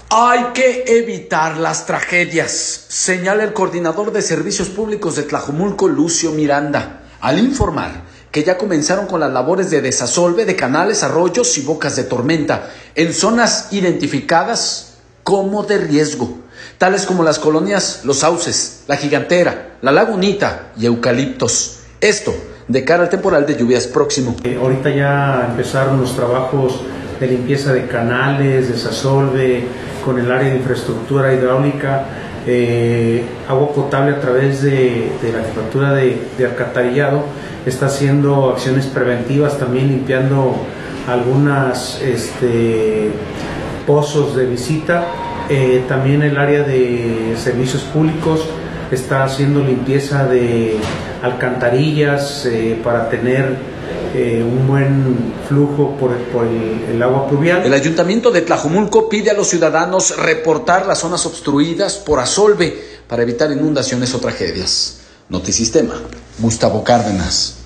Hay que evitar las tragedias, señala el coordinador de Servicios Públicos de Tlajomulco, Lucio Miranda, al informar que ya comenzaron con las labores de desasolve de canales, arroyos y bocas de tormenta en zonas identificadas como de riesgo, tales como las colonias Los Sauces, La Gigantera, La Lagunita y Eucaliptos. Esto de cara al temporal de lluvias próximo. Ahorita ya empezaron los trabajos de limpieza de canales, desasolve, con el área de infraestructura hidráulica, agua potable a través de la jefatura de alcantarillado. Está haciendo acciones preventivas, también limpiando algunas pozos de visita. También el área de servicios públicos está haciendo limpieza de alcantarillas para tener un buen flujo por el agua pluvial. El Ayuntamiento de Tlajomulco pide a los ciudadanos reportar las zonas obstruidas por asolve para evitar inundaciones o tragedias. Notisistema, Gustavo Cárdenas.